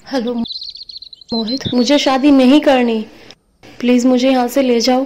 Hello मोहित, मुझे शादी नहीं करनी। प्लीज मुझे यहाँ से ले जाओ।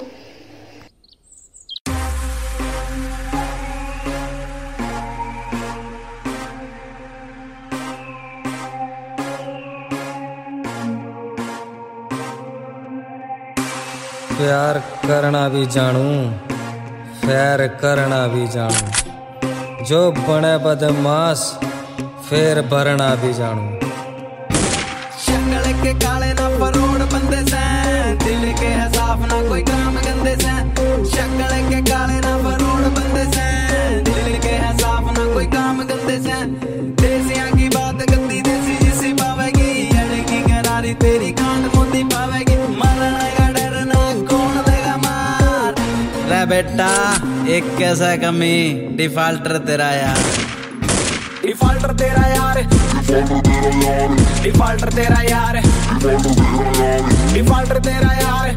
प्यार करना भी जानू, फैर करना भी जानू, जो बने बदमाश फेर भरना भी जानू। शक्ल के काले ना फरोड़ बंदे से, दिल के है साफ ना कोई काम गंदे से। शक्ल के काले ना फरोड़ बंदे से, दिल के है साफ ना कोई काम गंदे से। देसियां की बात गंदी देसी जिसी पावेगी, अड़ेगी करारी तेरी कांड मोती पावेगी। मरने का डर ना कौन देगा मार। रे बेटा एक कैसा कमी, डिफाल्टर तेरा यार, डिफाल्टर तेरा यार, डिफाल्टर तेरा यार, डिफाल्टर तेरा यार,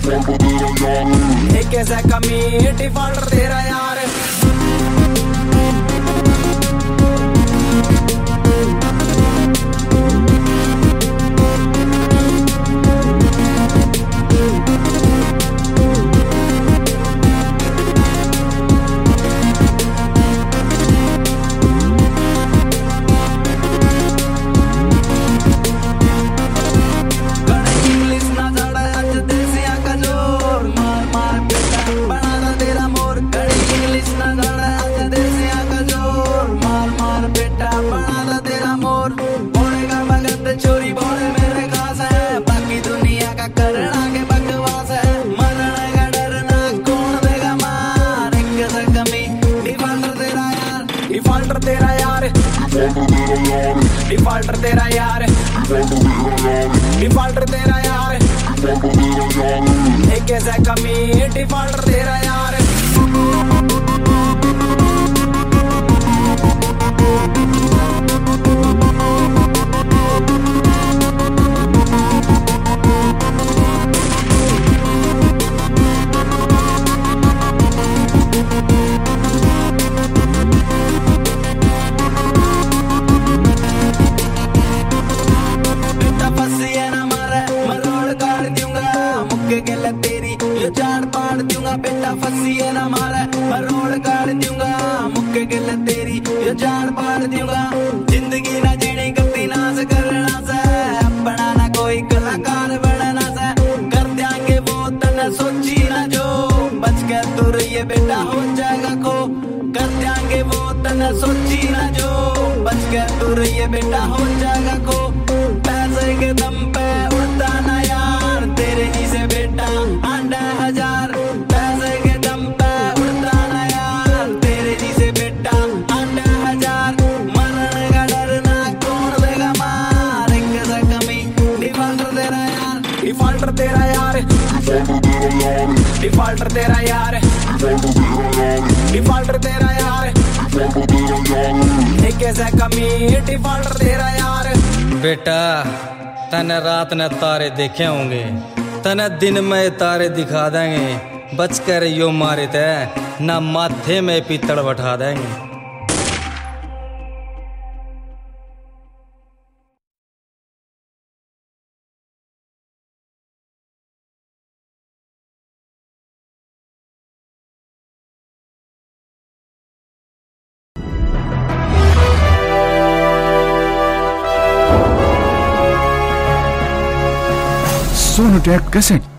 एक ऐसा कमी डिफाल्टर तेरा यार। चोरी बोले मेरे खास है, बाकी दुनिया का करना के बकवास है। मरने का डर ना कौन देगा मार, एक कैसा कमी डिफाल्टर तेरा यार, डिफाल्टर तेरा यार, डिफाल्टर तेरा यार, डिफाल्टर तेरा यार, एक कैसा कमी डिफाल्टर तेरा यार। तेरी यो जान पाड़ दूंगा बेटा, फंसी है ना मारा मैं रोड काट दूंगा। मुक्के गल तेरी यो जान पाड़ दूंगा। जिंदगी ना जीनी गलती नाश करना से, अपना ना कोई कलाकार बनना से। कर देंगे वो तने सोची ना जो, बच के तू रहिए बेटा हो जाएगा खो। कर देंगे वो तने सोची ना जो, बच के तू रहिए बेटा हो जाएगा खो। पैसे के दम पे उड़ता ना यार, तेरे जिसे बेटा अंडा हजार। पैसे के दम पे उड़ता ना यार, तेरे जिसे बेटा अंडा हजार। मरने का डर ना कौन देगा मार, एक कैसा कमी डिफाल्टर तेरा यार, डिफाल्टर तेरा यार, डिफाल्टर तेरा यार, डिफाल्टर तेरा यार, एक कैसा कमी डिफाल्टर तेरा यार। बेटा तने रात ने तारे देखे होंगे, तने दिन में तारे दिखा देंगे। बच कर यो मारे थे ना माथे में पीतल बैठा देंगे। Sonu tech cassette.